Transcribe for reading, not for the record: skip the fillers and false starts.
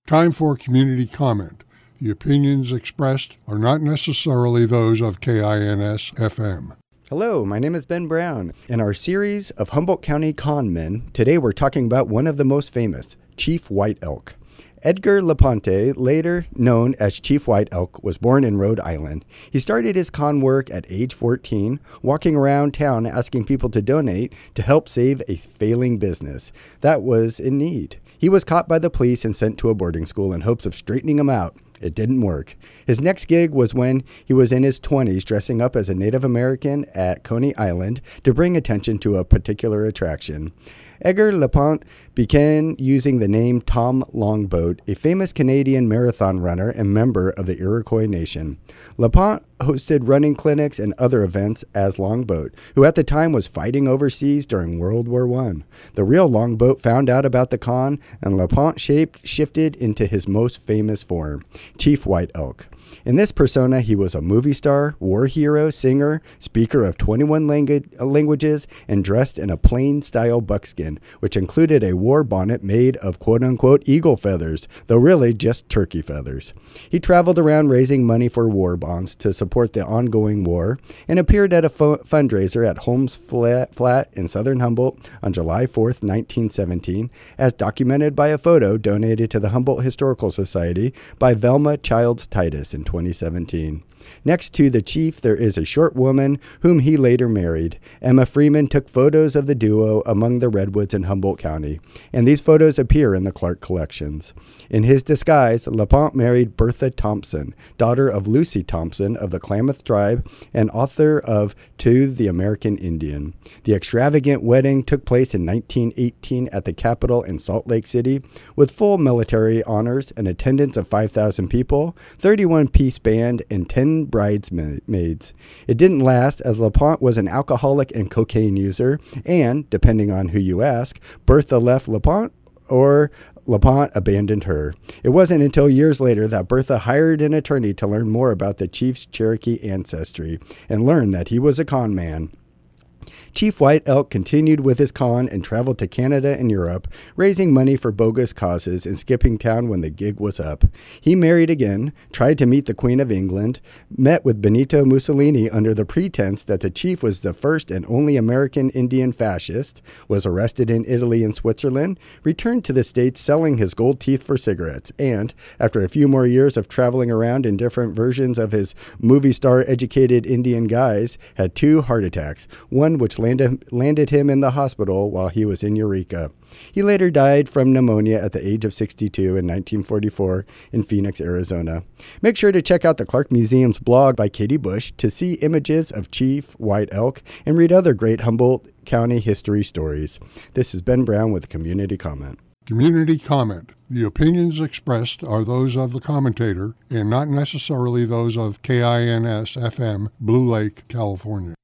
Time for community comment. The opinions expressed are not necessarily those of KINS-FM. Hello, my name is Ben Brown. In our series of Humboldt County con men, today we're talking about one of the most famous, Chief White Elk. Edgar LaPonte, later known as Chief White Elk, was born in Rhode Island. He started his con work at age 14, walking around town asking people to donate to help save a failing business that was in need. He was caught by the police and sent to a boarding school in hopes of straightening him out. It didn't work. His next gig was when he was in his 20s, dressing up as a Native American at Coney Island to bring attention to a particular attraction. Edgar LaPonte began using the name Tom Longboat, a famous Canadian marathon runner and member of the Iroquois Nation. LaPonte hosted running clinics and other events as Longboat, who at the time was fighting overseas during World War I. The real Longboat found out about the con, and LaPonte shifted into his most famous form, Chief White Elk. In this persona, he was a movie star, war hero, singer, speaker of 21 languages, and dressed in a plain-style buckskin, which included a war bonnet made of quote-unquote eagle feathers, though really just turkey feathers. He traveled around raising money for war bonds to support the ongoing war, and appeared at a fundraiser at Holmes Flat in southern Humboldt on July 4th, 1917, as documented by a photo donated to the Humboldt Historical Society by Velma Childs Titus in 2017. Next to the chief, there is a short woman whom he later married. Emma Freeman took photos of the duo among the redwoods in Humboldt County, and these photos appear in the Clark collections. In his disguise, LaPonte married Bertha Thompson, daughter of Lucy Thompson of the Klamath tribe and author of To the American Indian. The extravagant wedding took place in 1918 at the Capitol in Salt Lake City, with full military honors, an attendance of 5,000 people, 31-piece band, and 10 bridesmaids. It didn't last, as LaPonte was an alcoholic and cocaine user, and, depending on who you ask, Bertha left LaPonte or LaPonte abandoned her. It wasn't until years later that Bertha hired an attorney to learn more about the chief's Cherokee ancestry and learned that he was a con man. Chief White Elk continued with his con and traveled to Canada and Europe, raising money for bogus causes and skipping town when the gig was up. He married again, tried to meet the Queen of England, met with Benito Mussolini under the pretense that the chief was the first and only American Indian fascist, was arrested in Italy and Switzerland, returned to the States selling his gold teeth for cigarettes, and, after a few more years of traveling around in different versions of his movie star educated Indian guise, had 2 heart attacks, one which landed him in the hospital while he was in Eureka. He later died from pneumonia at the age of 62 in 1944 in Phoenix, Arizona. Make sure to check out the Clark Museum's blog by Katie Bush to see images of Chief White Elk and read other great Humboldt County history stories. This is Ben Brown with Community Comment. Community comment. The opinions expressed are those of the commentator and not necessarily those of KINS-FM, Blue Lake, California.